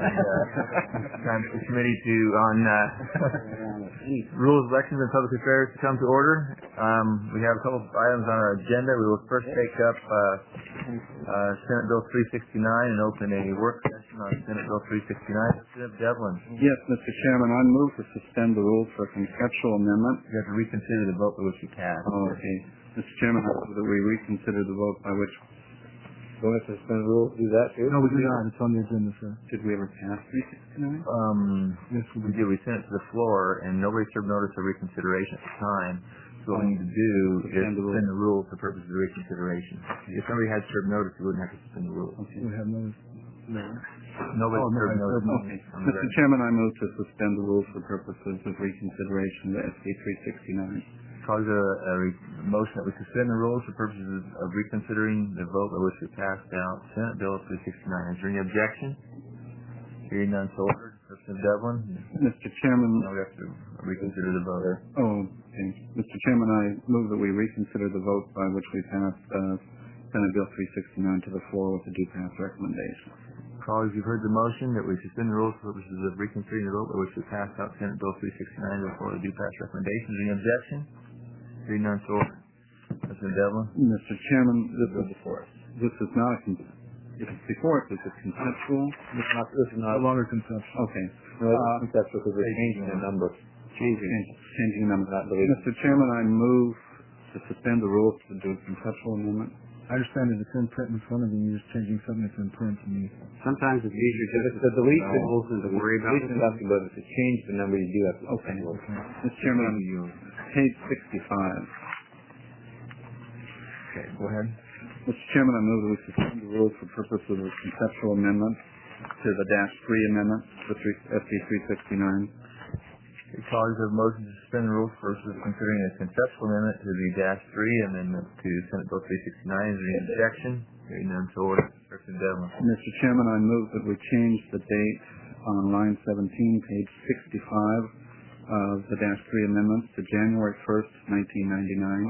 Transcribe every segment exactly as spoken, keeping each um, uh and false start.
and uh, time for the committee to on uh, rules, elections, and public affairs to come to order. Um, we have a couple of items on our agenda. We will first take up uh, uh, Senate Bill three sixty-nine and open a work session on Senate Bill three sixty-nine. Representative Devlin. Yes, Mister Chairman, I move to suspend the rules for conceptual amendment. You have to reconsider the vote by which you passed. Oh, okay. Mister Chairman, I move that we reconsider the vote by which. Do we have to suspend the rules? Do that too? No, we do not. It's on the agenda, sir. Did we ever pass three sixty-nine? Um, yes, we did. We sent it to the floor, and nobody served notice of reconsideration at the time. So what we need to do is suspend the rules for purposes of reconsideration. Okay. If somebody had served notice, we wouldn't have to suspend the rules. Okay. We have notice. No. Nobody oh, served no, notice. Okay. Mister Chairman, I move to suspend the rules for purposes of reconsideration of S B three sixty-nine. Cause a, a re- motion that we suspend the rules for purposes of reconsidering the vote by which we passed out Senate Bill three sixty-nine. Is there any objection? Hearing none, so ordered. Representative Devlin. Mister Chairman. No, we have to reconsider the vote. Oh, okay. Mister Chairman, I move that we reconsider the vote by which we passed uh, Senate Bill three sixty-nine to the floor with the due pass recommendation. Colleagues, you've heard the motion that we suspend the rules for purposes of reconsidering the vote by which we passed out Senate Bill three sixty-nine to the floor with the due pass recommendation. Is there any objection? Hearing none, so ordered. Mister Devlin. Mister Chairman, this is before us. This is not a con- if it's before us, is it conceptual? This is not. This is not. No longer conceptual. Okay. No, uh, conceptual because we're changing the number. Changing. Changing the number. Mister Chairman, I move to suspend the rules to do a conceptual amendment. I understand that it's in print in front of you. You're just changing something that's in print to me. Sometimes it's easier just to delete symbols and to worry about it. But if you change the number, you do have to. Okay. Okay. Mister Chairman, on page sixty-five. Okay, go ahead. Mister Chairman, I move that we suspend the rules for purposes of conceptual amendment to the dash three amendment for S B three sixty-nine. Okay, colleagues, have a motion to suspend the rules for purposes of considering a conceptual amendment to the dash three amendment to Senate Bill three sixty-nine. Is there any objection? Hearing none, so ordered. Representative Devlin. Mister Chairman, I move that we change the date on line seventeen, page sixty-five of the dash three amendments to January first, nineteen ninety-nine.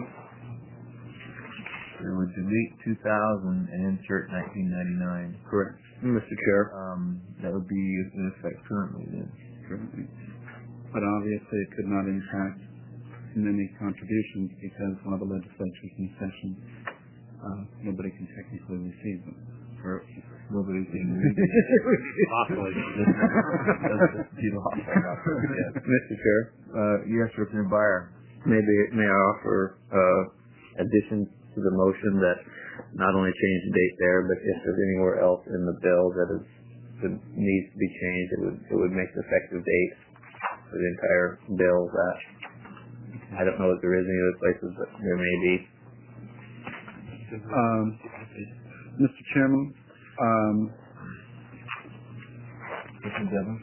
We would delete two thousand and insert nineteen ninety-nine. Correct. Mister Chair. Um, that would be in effect currently then. Currently. But obviously it could not impact many contributions because while the legislature's in session, uh, nobody can technically receive them. Or nobody can read them. Possibly. Mister Chair. Uh, yes, Representative Beyer. Maybe may I offer uh, additions to the motion that not only change the date there, but if there's anywhere else in the bill that is that needs to be changed, it would it would make the effective date for the entire bill. That I don't know if there is any other places, but there may be. Um, Mister Chairman, um, Mister Devlin.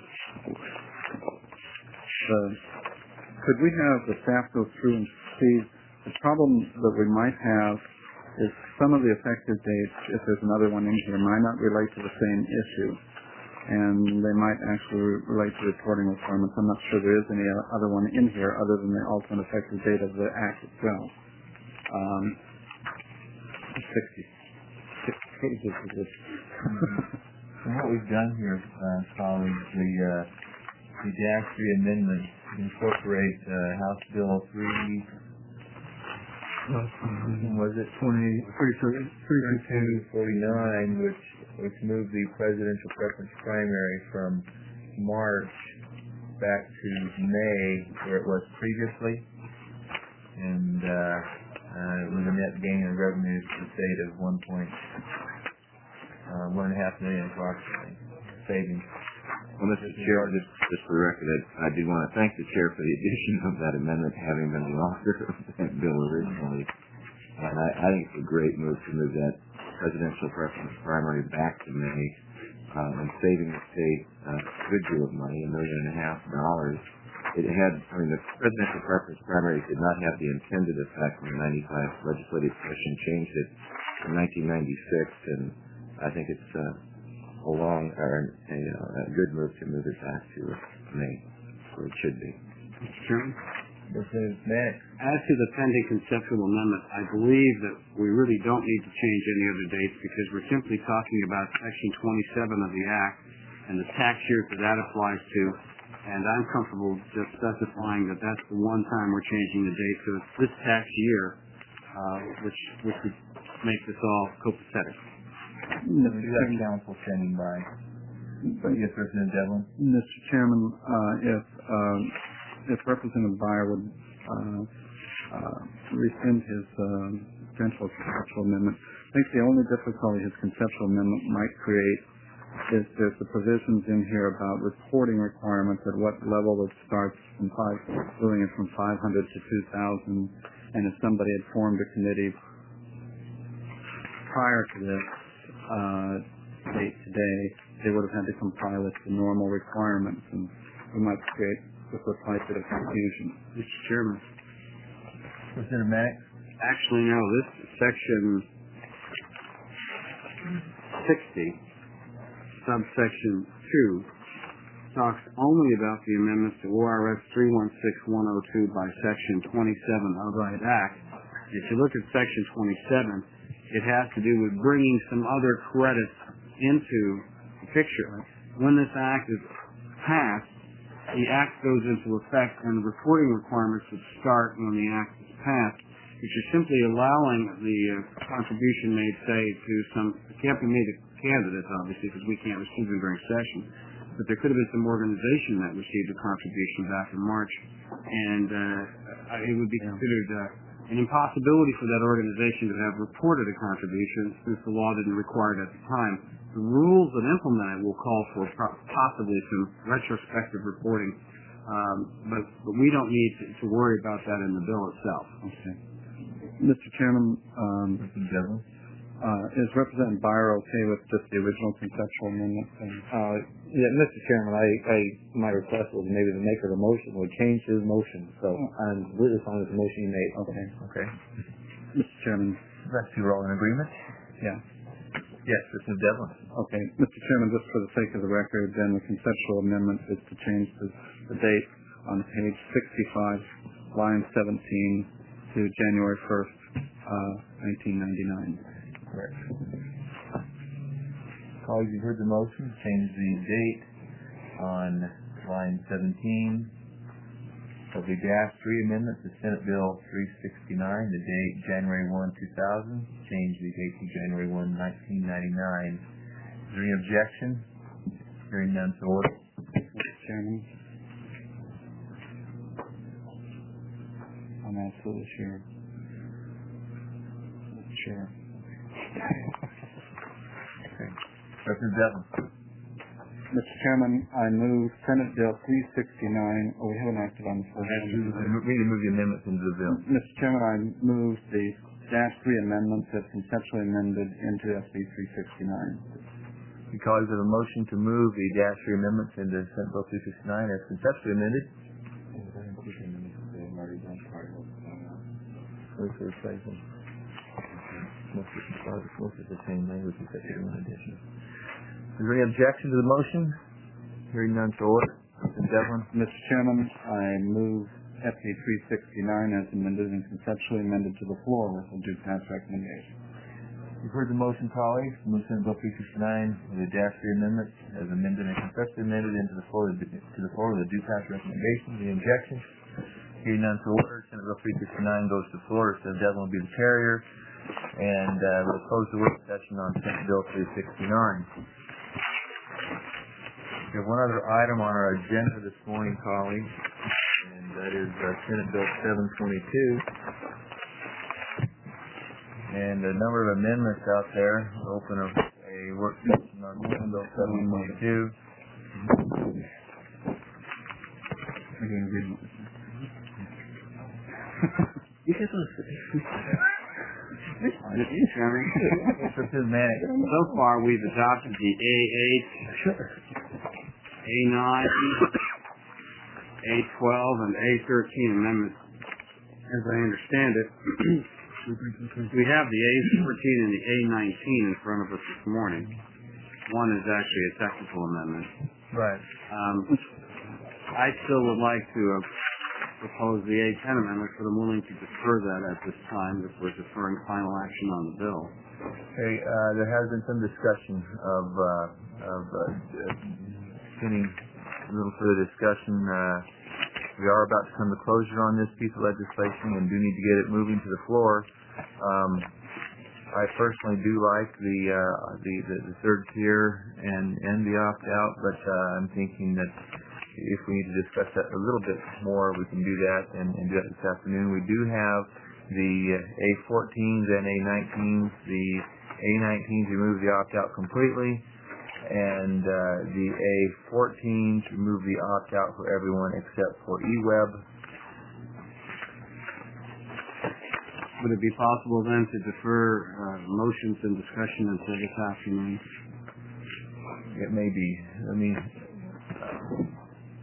Uh, could we have the staff go through and see? The problem that we might have is some of the effective dates, if there's another one in here, might not relate to the same issue. And they might actually relate to reporting requirements. I'm not sure there is any other one in here other than the ultimate effective date of the Act itself. Um, sixty, six pages of this. And what we've done here, uh, colleagues, the, uh, the dash three amendment incorporate uh, House Bill three. Was it twenty thirty-two forty-nine, which which moved the presidential preference primary from March back to May, where it was previously, and uh, uh, with a net gain in revenues to the state of one point uh, one and a half million approximately savings. Well, Mister Chair, just, just for the record, I, I do want to thank the Chair for the addition of that amendment, having been the author of that bill originally. And I, I think it's a great move to move that presidential preference primary back to May, um, and saving the state uh, a good deal of money, a million and a half dollars. It had, I mean, the presidential preference primary did not have the intended effect when the ninety-five legislative session changed it in nineteen ninety-six, and I think it's uh, a long, or a, a good move to move it back to May, where it should be. Mister Chairman? As to the pending conceptual amendment, I believe that we really don't need to change any other dates because we're simply talking about Section twenty-seven of the Act and the tax years that that applies to. And I'm comfortable just specifying that that's the one time we're changing the date, so it's this tax year, uh, which which would make this all copacetic. We got council standing by. Yes, President Devlin. Mister Chairman, uh, if um, if Representative Beyer would uh, uh, rescind his um, potential conceptual amendment, I think the only difficulty his conceptual amendment might create is there's the provisions in here about reporting requirements at what level it starts from five, doing it from five hundred to two thousand, and if somebody had formed a committee prior to this uh, date today, they would have had to comply with the normal requirements, and we might create just a slight bit of confusion. Mister Chairman. Representative Maddox? Actually, no, this section sixty, subsection two, talks only about the amendments to O R S three one six one oh two by section twenty-seven of that act. If you look at section twenty-seven, it has to do with bringing some other credits into the picture. When this act is passed, the act goes into effect and the reporting requirements would start when the act is passed, which is simply allowing the uh, contribution made, say, to some, it can't be made to candidates, obviously, because we can't receive them during session, but there could have been some organization that received a contribution back in March, and uh, it would be considered uh, an impossibility for that organization to have reported a contribution since the law didn't require it at the time. The rules that implement it will call for possibly some retrospective reporting, um, but, but we don't need to, to worry about that in the bill itself. Okay. Mister Chairman, um, uh, is Representative Beyer okay with just the original conceptual amendment? Uh, yeah, Mister Chairman, I, I, my request was maybe the maker of the motion would change his motion, so I'm really fine with the motion you made. Okay. Okay. Mister Chairman. That's two are all in agreement? Yeah. Yes, President Devlin. Okay. Mister Chairman, just for the sake of the record, then the conceptual amendment is to change the, the date on page sixty-five, line seventeen, to January first, uh, nineteen ninety-nine. Correct. Colleagues, you've heard the motion. Change the date on line seventeen of the Gas three Amendment to Senate Bill three sixty-nine, the date January first, two thousand. Change the date to January first, nineteen ninety-nine. Is there any objection? Hearing none, so order. Mister Chairman, I'm absolutely sure. Mister Chair. Okay. Representative Devlin. Mister Chairman, I move Senate Bill three sixty-nine. Oh, we haven't acted on the first one. We need to move the amendments into the bill. Mister Chairman, I move the Dash three amendments as conceptually amended into S B three sixty-nine. The colleagues have a motion to move the Dash three amendments into Senate Bill three sixty-nine as conceptually amended. Wait for replacement. Most of the same language except for one addition. Is there any objection to the motion? Hearing none, so order. Mister Devlin. Mister Chairman, I move S B three sixty-nine as amended and conceptually amended to the floor with a due pass recommendation. You've heard the motion, colleagues. Move Senate Bill three sixty-nine with the Dash three amendment as amended and conceptually amended into the floor to the floor with a due pass recommendation. The objection? Hearing none, so order. Senate Bill three sixty-nine goes to the floor. Mister Devlin will be the carrier. And uh, we'll close the work session on Senate Bill three sixty-nine. We have one other item on our agenda this morning, colleagues, and that is uh, Senate Bill seven twenty-two. And a number of amendments out there. We'll open up a work session on Senate Bill seven twenty-two. You guys want to Mister Chairman, so far we've adopted the A eight, A nine, A twelve, and A thirteen amendments. As I understand it, we have the A fourteen and the A nineteen in front of us this morning. One is actually a technical amendment. Right. Um, I still would like to uh, propose the A ten amendment, but I'm willing to defer that at this time if we're deferring final action on the bill. Okay, uh, there has been some discussion of, uh, of uh, any little further discussion, uh, we are about to come to closure on this piece of legislation and do need to get it moving to the floor. Um, I personally do like the, uh, the, the, the third tier and, and the opt-out, but uh, I'm thinking that if we need to discuss that a little bit more, we can do that and, and do that this afternoon. We do have the A fourteens and A nineteens. The A nineteens remove the opt-out completely, and uh, the A fourteens remove the opt-out for everyone except for eWeb. Would it be possible then to defer uh, motions and discussion until this afternoon? It may be. I mean, uh,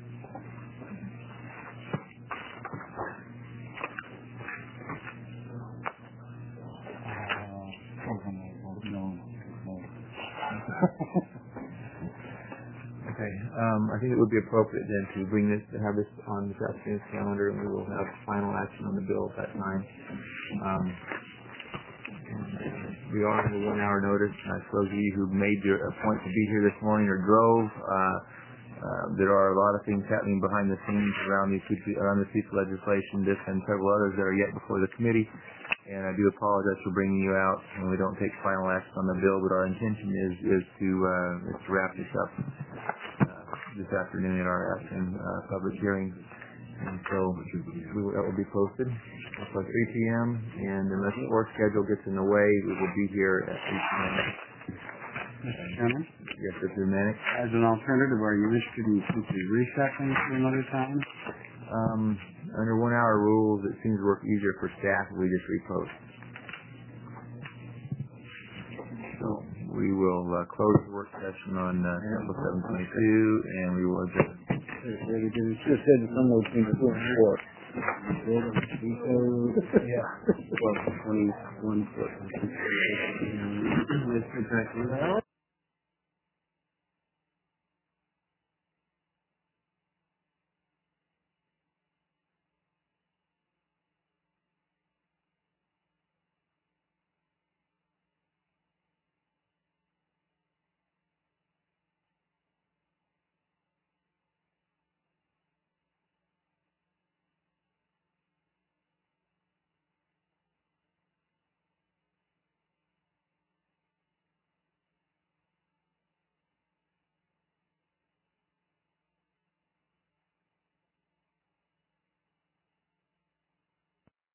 Okay, um, I think it would be appropriate then to bring this, to have this on this afternoon's calendar, and we will have final action on the bill at that time. Um, we are under one hour notice, and I suppose you who made your a point to be here this morning or drove, uh, uh, there are a lot of things happening behind the scenes around these around this piece of legislation, this and several others that are yet before the committee. And I do apologize for bringing you out, and we don't take final action on the bill, but our intention is is to uh, is to wrap this up uh, this afternoon in our afternoon uh, public hearing. And so we will, that will be posted at three p m And unless the work schedule gets in the way, we will be here at three p m Mister Chairman? Yes, Mister Manick. As an alternative, are you interested in simply resetting to another time? Um, under one-hour rules, it seems to work easier for staff if we just repost. So we will uh, close the work session on uh, seven twenty-two, and we will adjourn. Just said somewhere between two and four. Yeah. Well, twenty-one foot.